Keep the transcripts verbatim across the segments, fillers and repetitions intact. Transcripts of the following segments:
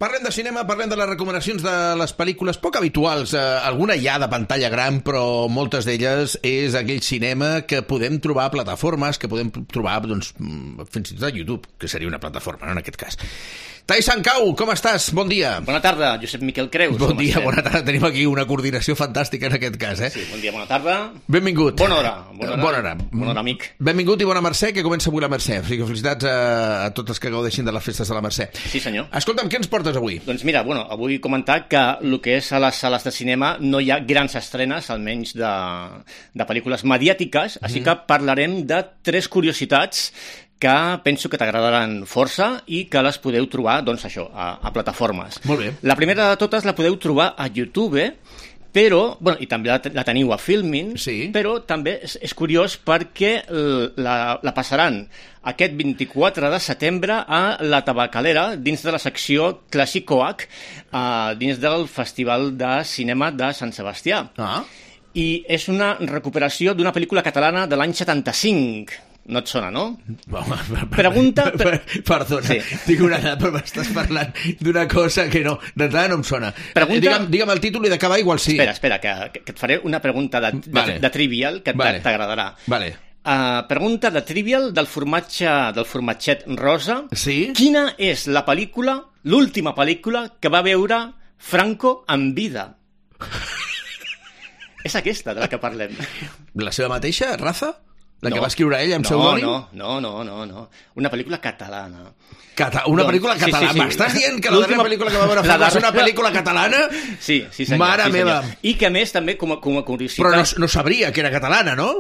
Parlem de cinema, parlem de les recomanacions de les pel·lícules poc habituals. Eh, alguna hi ha de pantalla gran, però moltes d'elles és aquell cinema que podem trobar a plataformes, que podem trobar doncs, fins i tot a YouTube, que seria una plataforma, no, en aquest cas. Tai Sancau, com estàs? Bon dia. Bona tarda, Josep Miquel Creus. Bon dia, estem? Bona tarda. Tenim aquí una coordinació fantàstica en aquest cas, eh? Sí, bon dia, bona tarda. Benvingut. Bona hora. Bona hora, bona hora. Bona hora, amic. Benvingut i bona Mercè, que comença avui la Mercè. O sigui, felicitats a, a tots els que gaudeixin de les festes de la Mercè. Sí, senyor. Escolta'm, què ens portes avui? Doncs mira, bueno, avui comentar que el que és a les sales de cinema no hi ha grans estrenes, almenys de, de pel·lícules mediàtiques, mm. així que parlarem de tres curiositats que penso que t'agradaran força i que les podeu trobar, doncs això, a, a plataformes. Molt bé. La primera de totes la podeu trobar a YouTube, però, bueno, i també la, la teniu a Filmin, sí. Però també és, és curiós perquè la, la passaran aquest vint-i-quatre de setembre a la Tabacalera, dins de la secció Clàssicoac, uh, dins del Festival de Cinema de Sant Sebastià. Ah. I és una recuperació d'una pel·lícula catalana de l'any setanta-cinc. No et sona, no? Pregunta... Per... Perdona, sí. Dic una cosa, però m'estàs parlant d'una cosa que no, d'entrada no em sona. Pregunta... Digue'm, digue'm el títol i d'acabar igual sí. Espera, espera, que, que et faré una pregunta de, vale. de, de trivial que vale. t'agradarà. Vale. Uh, pregunta de trivial del formatge del formatget rosa. Sí? Quina és la pel·lícula, l'última pel·lícula que va veure Franco en vida? És aquesta de la que parlem. La seva mateixa, Raza? La no, que va escriure ella amb no, pseudònim? No, no, no, no. Una pel·lícula catalana. Cata una doncs, pel·lícula catalana? Sí, sí, sí. M'estàs dient que la darrera pel·lícula que va veure Franco és una pel·lícula catalana? Sí, sí senyor. Mare sí, meva. Senyor. I que a més també com a, com a curiositat... Però no, no sabria que era catalana, no?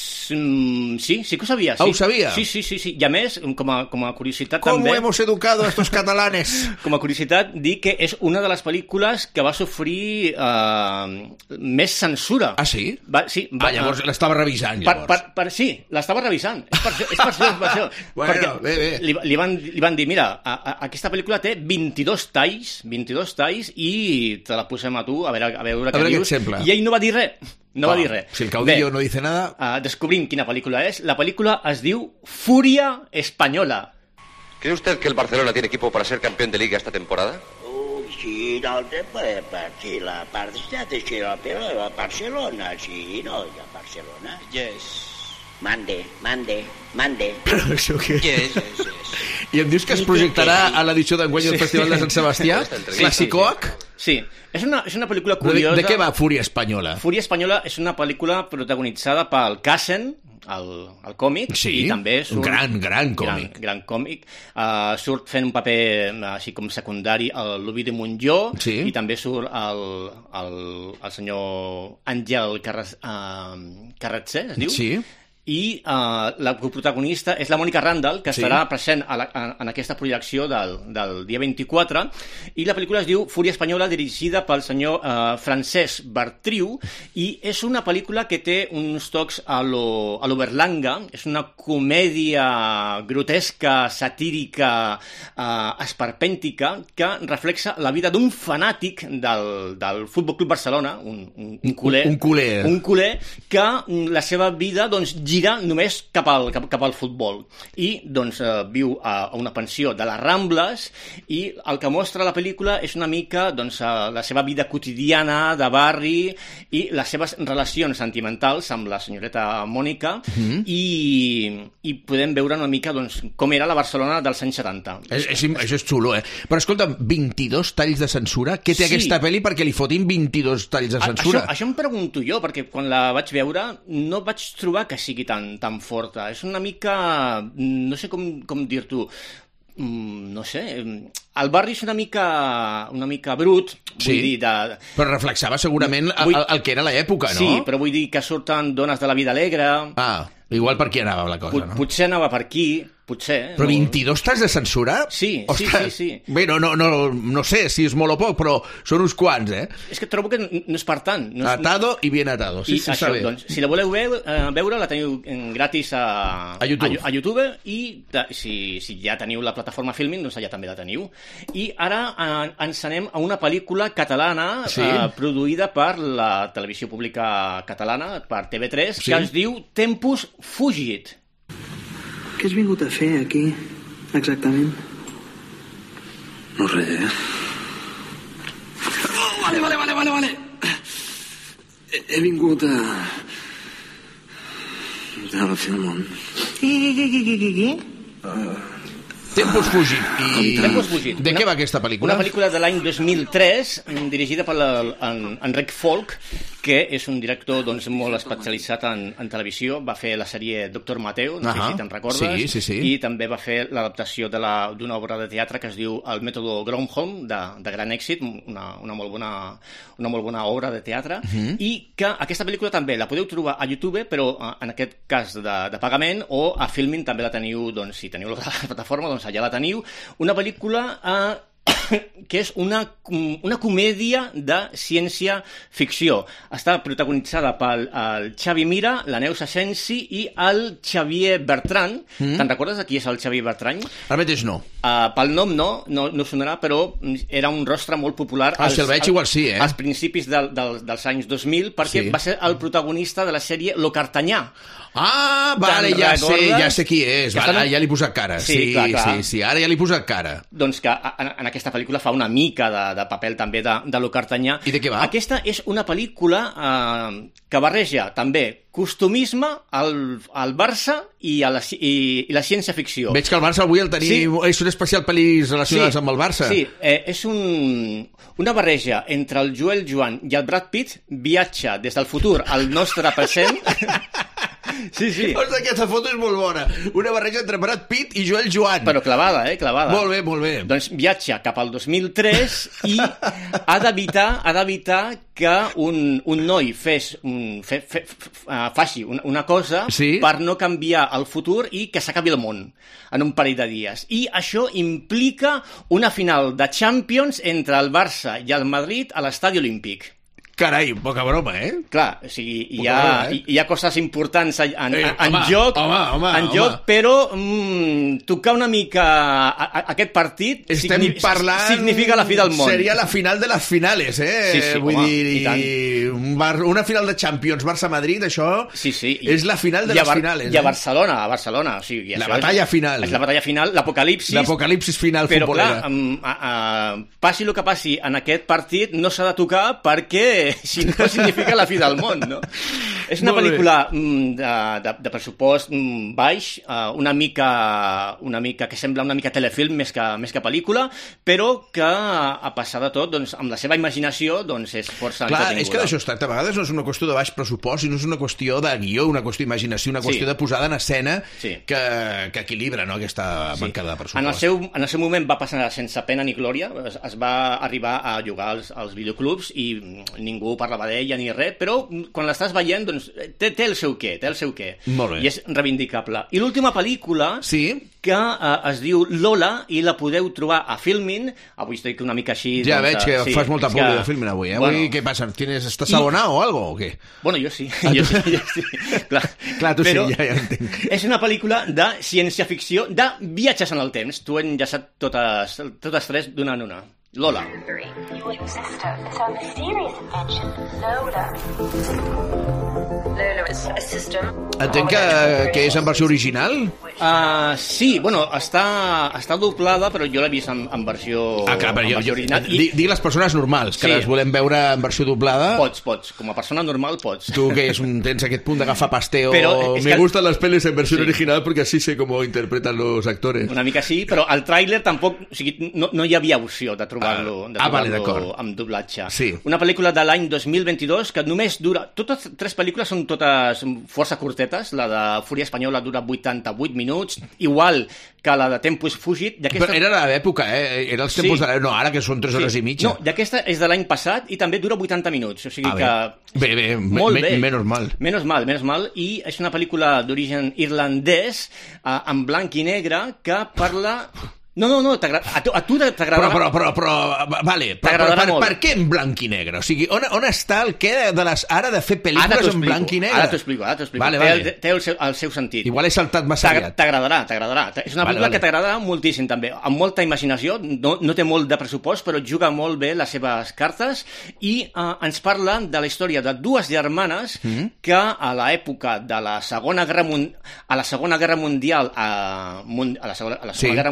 Mm, sí, sí que ho sabia. Sí. Ah, ho sabia? Sí, sí, sí, sí. I a més, com a, com a curiositat Com també... Com hemos educado a estos catalanes? Com a curiositat, dir que és una de les pel·lícules que va sofrir uh, més censura. Ah, sí? Va, sí va, ah, llavors uh, l'estava revisant, llavors. Per, per, per, sí, l'estava revisant. És per, és per això, és per això. Bueno, bé, bé. Li, li, van, li van dir, mira, a, a, aquesta pel·lícula té vint-i-dos talls, vint-i-dos talls, i te la posem a tu, a veure, a veure, a veure què dius. Exemple. I ell no va dir res. No oh, va dir res. Si el caudillo Bé, no dice nada... Uh, descobrim quina pel·lícula és. La pel·lícula es diu Furia Española. ¿Cree usted que el Barcelona tiene equipo para ser campeón de Liga esta temporada? Oh, sí, no te puede partir la partida de Barcelona, sí, no, ya Barcelona. Yes. Mande, mande, mande. Això què? Yes, yes, yes. I em dius que es projectarà a l'edició d'enguany del sí. Festival de Sant Sebastià? Clàssicoac? Sí, sí, sí. És una, és una pel·lícula curiosa... De, de què va Fúria Espanyola? Fúria Espanyola és una pel·lícula protagonitzada pel Cassen, el, el còmic, sí, i també surt... gran, gran còmic. Gran, gran còmic. Uh, surt fent un paper així com secundari el L'Ovidi Montllor, sí. I també surt el, el, el senyor Àngel Carres, uh, Carretzer, es diu? Sí. I uh, la protagonista és la Mònica Randall, que sí. estarà present a la, a, en aquesta projecció del, del dia vint-i-quatre, i la pel·lícula es diu Fúria Espanyola, dirigida pel senyor uh, Francesc Bartriu, i és una pel·lícula que té uns tocs a lo, a lo Berlanga, és una comèdia grotesca, satírica, uh, esperpèntica, que reflexa la vida d'un fanàtic del, del Futbol Club Barcelona, un, un, un culer, un, un culer, un culer que la seva vida, doncs, gira només cap al, cap, cap al futbol i doncs eh, viu a, a una pensió de les Rambles i el que mostra la pel·lícula és una mica doncs, eh, la seva vida quotidiana de barri i les seves relacions sentimentals amb la senyoreta Mònica mm-hmm. i, i podem veure una mica doncs, com era la Barcelona dels anys setanta. És, és, això és xulo, eh? Però escolta'm, vint-i-dos talls de censura? Què té sí. aquesta pel·li perquè li fotin vint-i-dos talls de censura? A, això, això em pregunto jo, perquè quan la vaig veure no vaig trobar que sigui tan, tan forta. És una mica... no sé com, com dir-t'ho... Mm, no sé... El barri és una mica, una mica brut, vull sí, dir... De... però reflexava segurament vull... el, el que era l'època, no? Sí, però vull dir que surten dones de la vida alegre... Ah, igual per aquí anava la cosa, Pot, no? Potser anava per aquí... Potser. Però vint-i-dos talls de censura? Sí, Ostres, sí, sí, sí. Bé, no, no, no, no sé si és molt o poc, però són uns quants, eh? És que trobo que no és per tant. No és... Atado i bien atado. Sí, I sí, això, bé. Doncs, si la voleu veure, eh, veure la teniu gratis a, a, YouTube. a, a YouTube i de, si, si ja teniu la plataforma Filmin, doncs allà també la teniu. I ara eh, ens anem a una pel·lícula catalana sí. eh, produïda per la televisió pública catalana, per T V tres, sí. que es diu Tempus Fugit. Què has vingut a fer aquí, exactament? No res, eh? vale, vale. He, he vingut a... a la fer el món. Tempos fugit. I... Tempos fugit. De una, què va aquesta pel·lícula? Una pel·lícula de l'any dos mil tres, dirigida per Enric Folk, que és un director doncs, molt especialitzat en, en televisió. Va fer la sèrie Doctor Mateo, no uh -huh. sé si te'n recordes, sí, sí, sí. i també va fer l'adaptació d'una obra de teatre que es diu El mètode Gronholm, de, de gran èxit, una, una, molt bona, una molt bona obra de teatre, uh -huh. i que aquesta pel·lícula també la podeu trobar a YouTube, però en aquest cas de, de pagament, o a Filmin també la teniu, doncs, si teniu la plataforma, doncs allà la teniu. Una pel·lícula eh, que és una, una comèdia de ciència-ficció. Està protagonitzada pel el Xavi Mira, la Neus Asensi i el Xavier Bertran. Mm. Te'n recordes de qui és el Xavier Bertran? Ara mateix no. Uh, pel nom no, no, no sonarà, però era un rostre molt popular ah, als, si el veig igual sí, eh? als principis del, del, dels anys dos mil, perquè sí. va ser el protagonista de la sèrie Lo Cartanyà. Ah, vale, ja sé, ja sé qui és. Vale, no... ja li he posat cara. Sí, sí, clar, clar. sí, sí, ara ja li he posat cara. Doncs que en, en aquesta pel·lícula fa una mica de, de paper també de, de Lo Cartanyà. I de què va? Aquesta és una pel·lícula eh, que barreja també costumisme, el, el Barça i, a la, i, i la ciència-ficció. Veig que el Barça avui el tenim... Sí. És un especial pel·lis relacionades sí, amb el Barça. Sí, eh, és un, una barreja entre el Joel Joan i el Brad Pitt, viatja des del futur al nostre present... Sí, sí. Ostres, aquesta foto és molt bona. Una barreja entre Brad Pitt i Joel Joan. Però clavada, eh? Clavada. Molt bé, molt bé. Doncs viatja cap al dos mil tres i ha d'evitar ha d'evitar que un, un noi fes, un, fe, fe, fe, faci una, una cosa sí? per no canviar el futur i que s'acabi el món en un parell de dies. I això implica una final de Champions entre el Barça i el Madrid a l'Estadi Olímpic. Carai, poca broma, eh? Clar, o sigui, hi ha, broma, eh? hi ha coses importants en, en, eh, en home, joc, home, home, en home. joc, però mm, tocar una mica a, a, aquest partit signi parlant... significa la fi del món. Seria la final de les finales, eh? Sí, sí, Vull home, dir, un bar, una final de Champions, Barça-Madrid, això sí, sí. és la final de les Bar finales. I a eh? Barcelona, a Barcelona. O sigui, la batalla és, final. És la batalla final, l'apocalipsis. L'apocalipsis final però, futbolera. Però, clar, a, a, passi el que passi en aquest partit, no s'ha de tocar perquè, si no, significa la fi del món, no? És una Molt pel·lícula de, de, de pressupost baix, una mica, una mica que sembla una mica telefilm més que, més que pel·lícula, però que, a passar de tot, doncs, amb la seva imaginació, doncs, és força Clar, entretinguda. és que d'això es tracta. A vegades no és una qüestió de baix pressupost, sinó és una qüestió de guió, una qüestió d'imaginació, una qüestió sí. de posada en escena sí. que, que equilibra, no?, aquesta sí. mancada de pressupost. En el, seu, en el seu moment va passar sense pena ni glòria, es, es va arribar a jugar als, als videoclubs i ningú parlava d'ella ni res, però quan l'estàs veient, doncs, té, té el seu què, té el seu què. Molt bé. I és reivindicable. I l'última pel·lícula, sí? que uh, es diu Lola, i la podeu trobar a Filmin. Avui estic una mica així... Ja doncs, veig que sí, fas molta publi que... de Filmin avui, eh? Bueno, avui què passa? Tienes, estàs abonat o algo, o què? Bueno, jo sí. jo sí, jo sí. Clar, Clar tu però sí, ja, ja entenc. És una pel·lícula de ciència-ficció, de viatges en el temps. Tu he enllaçat totes, totes tres d'una en una. Lola. Your sister is our mysterious invention, Lola. Lola is a system. Entenc que, que és en versió original? Uh, sí, bueno, està, està doblada, però jo l'he vist en, en versió, ah, clar, però en jo, versió jo, original. I... Dic les persones normals, que sí. les volem veure en versió doblada. Pots, pots. Com a persona normal, pots. Tu que és un, tens aquest punt d'agafar pasteo. Però Me que... gustan las pelis en versió sí. original porque así sé cómo interpretan los actores. Una mica sí, però el tràiler tampoc... O sigui, no, no hi havia opció de trobar-lo ah, de trobar-lo ah, vale, amb doblatge. Sí. Una pel·lícula de l'any dos mil vint-i-dos que només dura... Totes tres pel·lícules són totes força curtetes. La de Fúria Espanyola dura vuitanta-vuit minuts, igual que la de Tempos Fugit. Aquesta... Però era l'època, eh? Era els tempos sí. de... No, ara que són tres hores sí. i mitja. No, d'aquesta és de l'any passat i també dura vuitanta minuts. O sigui ah, que... Bé, bé, molt bé. Menos mal. Menos mal, menos mal. I és una pel·lícula d'origen irlandès, eh, en blanc i negre, que parla... No, no, no, a tu, a tu t'agradarà... Però, però, però, però, vale, però, però per, per què en blanc i negre? O sigui, on, on està el què de les ara de fer pel·lícules en blanc i negre? Ara t'ho explico, ara t'ho explico. Vale, té, vale. El, té el, seu, el seu sentit. Igual he saltat massa aviat. T'agradarà, t'agradarà. És una vale, pel·lícula vale. que t'agradarà moltíssim, també. Amb molta imaginació, no, no té molt de pressupost, però juga molt bé les seves cartes i uh, ens parla de la història de dues germanes mm-hmm. que a l'època de la Segona Guerra Mundial, a la Segona Guerra Mundial, a, a la Segona, a la segona sí. Guerra Mundial,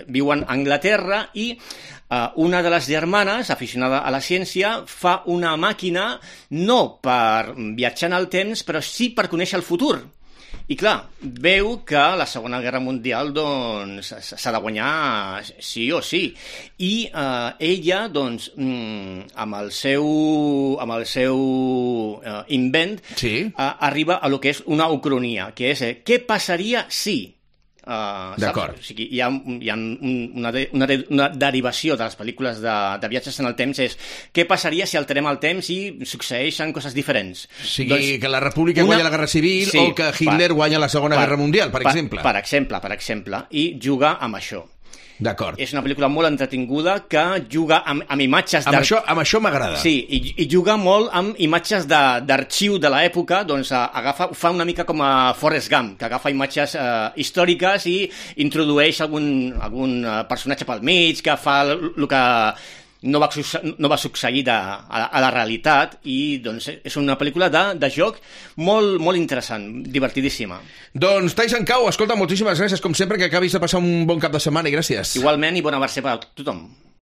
viuen a Anglaterra i uh, una de les germanes, aficionada a la ciència, fa una màquina no per viatjar en el temps, però sí per conèixer el futur. I clar, veu que la Segona Guerra Mundial doncs s'ha de guanyar sí o sí. I eh, ella, doncs, amb el seu, amb el seu eh, invent, sí. eh, arriba a lo que és una ucronia, que és eh, què passaria si... Uh, D'acord. O sigui, hi ha, hi ha una, de, una, de, una derivació de les pel·lícules de, de viatges en el temps, és què passaria si alterem el temps i succeeixen coses diferents. O sigui, doncs, que la República una... guanya la Guerra Civil sí, o que Hitler per, guanya la Segona per, Guerra Mundial, per, per exemple. Per exemple, per exemple, i jugar amb això. D'acord. És una pel·lícula molt entretinguda que juga amb, amb imatges... Amb això, amb això m'agrada. Sí, i, i juga molt amb imatges d'arxiu de, de l'època, doncs agafa, fa una mica com a Forrest Gump, que agafa imatges eh, històriques i introdueix algun, algun personatge pel mig que fa el que no va, no va succeir de, a, a la realitat, i doncs és una pel·lícula de, de joc molt, molt interessant, divertidíssima. Doncs Tyson Cau, escolta, moltíssimes gràcies, com sempre, que acabis de passar un bon cap de setmana i gràcies. Igualment, i bona mercè per a tothom.